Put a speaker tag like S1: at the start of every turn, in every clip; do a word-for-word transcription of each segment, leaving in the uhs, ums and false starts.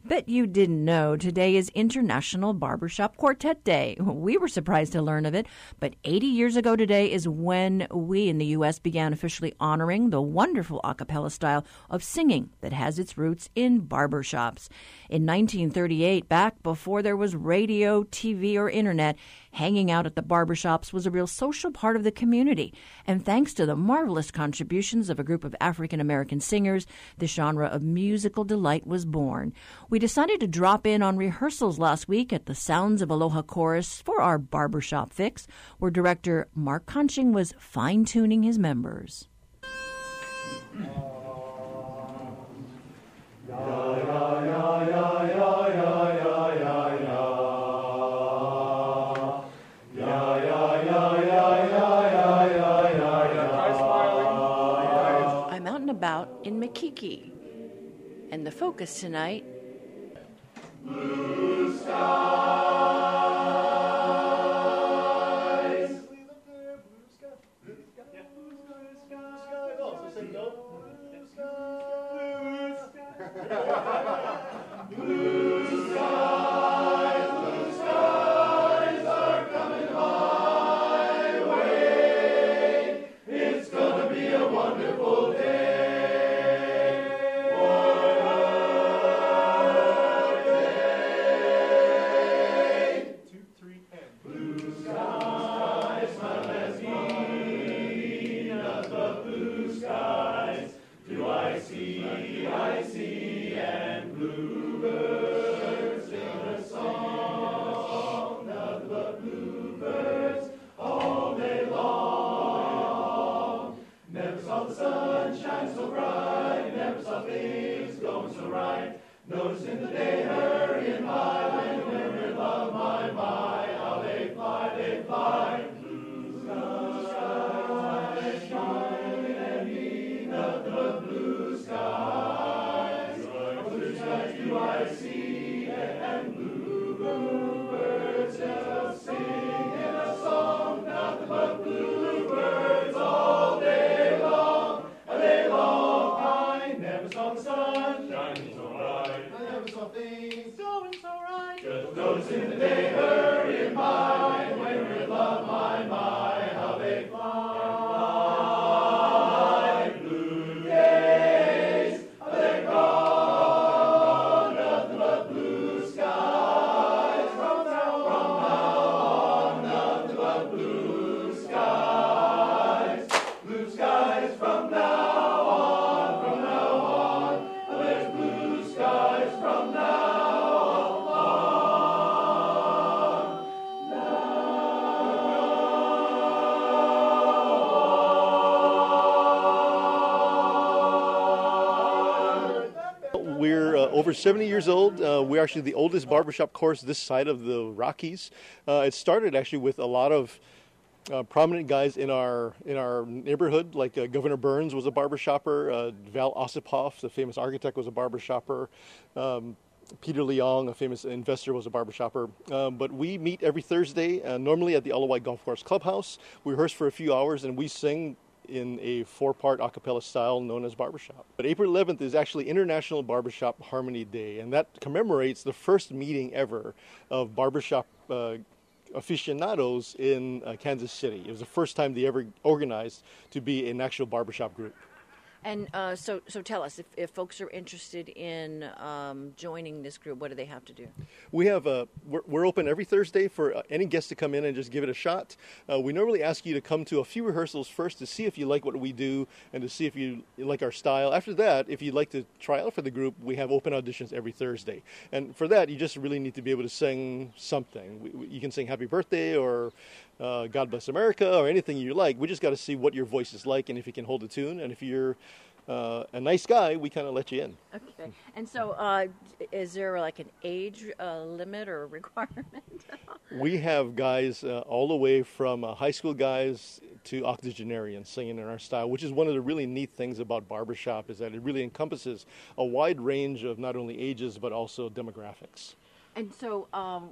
S1: Bet you didn't know today is International Barbershop Quartet Day. We were surprised to learn of it, but eighty years ago today is when we in the U S began officially honoring the wonderful a cappella style of singing that has its roots in barbershops. In nineteen thirty-eight, back before there was radio, T V, or internet, hanging out at the barbershops was a real social part of the community. And thanks to the marvelous contributions of a group of African-American singers, the genre of musical delight was born. We decided to drop in on rehearsals last week at the Sounds of Aloha Chorus for our barbershop fix, where director Mark Conching was fine-tuning his members. I'm out and about in Makiki, and the focus tonight, blue skies. Blue skies. Blue skies. Oh, so say no. Blue skies. Blue skies. Blue skies are coming my way. It's gonna be a wonderful day. Noticing the day hurrying by, when we're in love, my, my, how they fly, they fly. Blue skies shining and me, nothing but blue skies. Blue skies do I see, and bluebirds just sing in a song, nothing but bluebirds all day long, all day long. I never saw the sun shining so bright. I never saw things going so right. Just noticing the day hurrying by, when we're in love, my, my, how they fly. Blue days, how they're gone, nothing but blue skies. From now on, nothing but blue skies. Blue skies from now on, from now on. There's blue skies from now on.
S2: We're uh, over seventy years old. Uh, we're actually the oldest barbershop course this side of the Rockies. Uh, it started actually with a lot of uh, prominent guys in our in our neighborhood, like uh, Governor Burns was a barbershopper, uh, Val Ossipoff, the famous architect, was a barbershopper. Um, Peter Leong, a famous investor, was a barbershopper. Um, but we meet every Thursday, uh, normally at the Alawai Golf Course Clubhouse. We rehearse for a few hours and we sing in a four-part a cappella style known as barbershop. But April eleventh is actually International Barbershop Harmony Day, and that commemorates the first meeting ever of barbershop uh, aficionados in uh, Kansas City. It was the first time they ever organized to be an actual barbershop group.
S1: And uh, so, so tell us, if, if folks are interested in um, joining this group, what do they have to do?
S2: We have a, we're, we're open every Thursday for uh, any guest to come in and just give it a shot. Uh, we normally ask you to come to a few rehearsals first to see if you like what we do and to see if you like our style. After that, if you'd like to try out for the group, we have open auditions every Thursday. And for that, you just really need to be able to sing something. We, we, you can sing Happy Birthday or uh, God Bless America or anything you like. We just got to see what your voice is like and if you can hold a tune. And if you're Uh, a nice guy, we kind of let you in.
S1: Okay. And so uh, is there like an age uh, limit or requirement?
S2: We have guys uh, all the way from uh, high school guys to octogenarians singing in our style, which is one of the really neat things about barbershop, is that it really encompasses a wide range of not only ages but also demographics.
S1: And so um,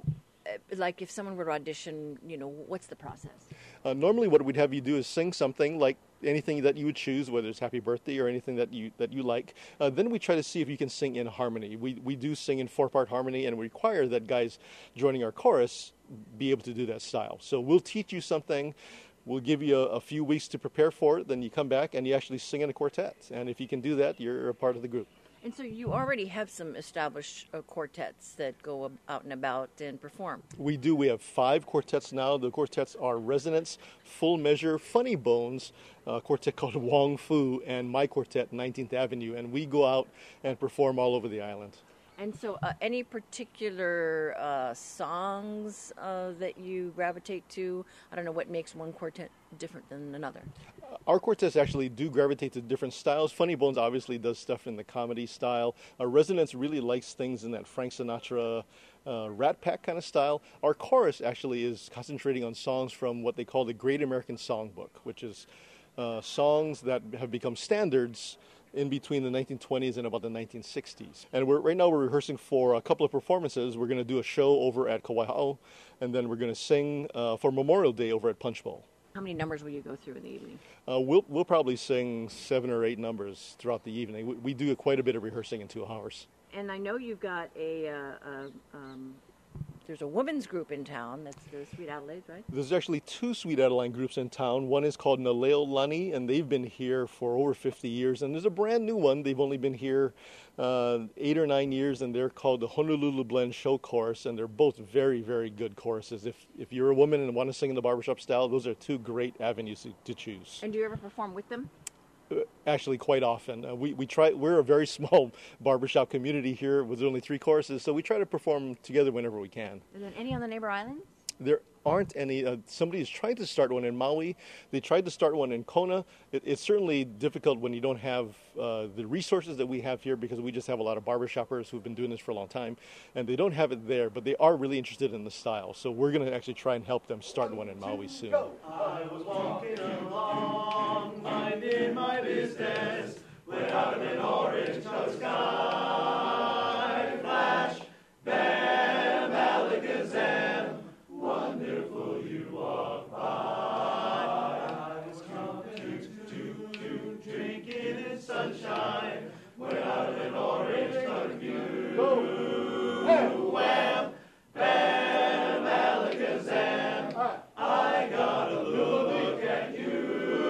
S1: like if someone were to audition, you know, what's the process?
S2: Uh, normally what we'd have you do is sing something like anything that you would choose, whether it's Happy Birthday or anything that you that you like. Uh, then we try to see if you can sing in harmony. We we do sing in four-part harmony, and we require that guys joining our chorus be able to do that style. So we'll teach you something. We'll give you a, a few weeks to prepare for it. Then you come back and you actually sing in a quartet. And if you can do that, you're a part of the group.
S1: And so you already have some established uh, quartets that go out and about and perform.
S2: We do. We have five quartets now. The quartets are Resonance, Full Measure, Funny Bones, a quartet called Wong Fu, and my quartet, nineteenth Avenue. And we go out and perform all over the island.
S1: And so uh, any particular uh, songs uh, that you gravitate to? I don't know what makes one quartet different than another.
S2: Our quartets actually do gravitate to different styles. Funny Bones obviously does stuff in the comedy style. Our Resonance really likes things in that Frank Sinatra, uh, Rat Pack kind of style. Our chorus actually is concentrating on songs from what they call the Great American Songbook, which is uh, songs that have become standards in between the nineteen twenties and about the nineteen sixties. And we're, right now we're rehearsing for a couple of performances. We're going to do a show over at Kauai Ha'o, and then we're going to sing uh, for Memorial Day over at Punch Bowl.
S1: How many numbers will you go through in the evening?
S2: Uh, we'll we'll probably sing seven or eight numbers throughout the evening. We, we do quite a bit of rehearsing in two hours.
S1: And I know you've got a, uh, a um, there's a women's group in town. That's the Sweet Adelaides, right?
S2: There's actually two Sweet Adeline groups in town. One is called Naleo Lani, and they've been here for over fifty years. And there's a brand new one. They've only been here uh, eight or nine years, and they're called the Honolulu Blend Show Chorus, and they're both very, very good choruses. If if you're a woman and want to sing in the barbershop style, those are two great avenues to, to choose.
S1: And do you ever perform with them?
S2: Actually, quite often. Uh, we, we try, we're a very small barbershop community here with only three choruses, so we try to perform together whenever we can.
S1: And then any on the neighbor islands?
S2: There aren't any. Uh, somebody is trying to start one in Maui. They tried to start one in Kona. It, it's certainly difficult when you don't have uh, the resources that we have here, because we just have a lot of barbershoppers who've been doing this for a long time, and they don't have it there, but they are really interested in the style. So we're going to actually try and help them start one in Maui soon.
S3: I was walking along, minding my business, when out of an orange sky flash, bam, alakazam, wonderful you walk by. I was coming to, to, to drink in sunshine, when out of an orange view. Wham, bam, alakazam, I got a look at you.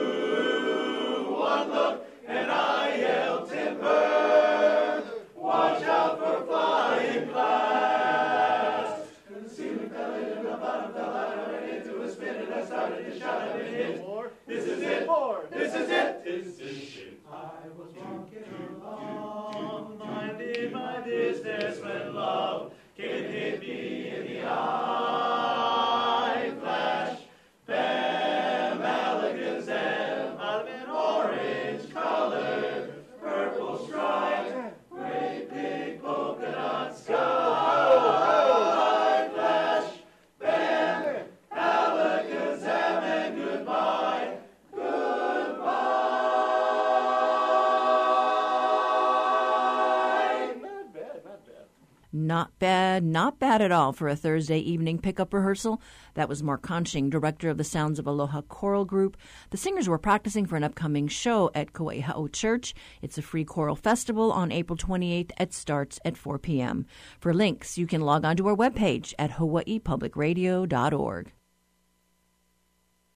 S3: One look and I yelled timber. Watch out for flying glass. And the ceiling fell in and the bottom fell out. I went into a spin and I started to shout. I've been hit. This is it. This is it. This is it. I was walking along, minding my business, when love came and hit me in the eye. Flash, bam, alakazam, out of an orange colored, purple stripe, great big polka dot sky. Flash, bam, alakazam, and goodbye, goodbye. Not bad, not bad.
S1: Not bad, not bad at all for a Thursday evening pickup rehearsal. That was Mark Conching, director of the Sounds of Aloha Choral Group. The singers were practicing for an upcoming show at Kauai Ha'o Church. It's a free choral festival on April twenty-eighth. It starts at four p.m. For links, you can log on to our webpage at hawaii public radio dot org.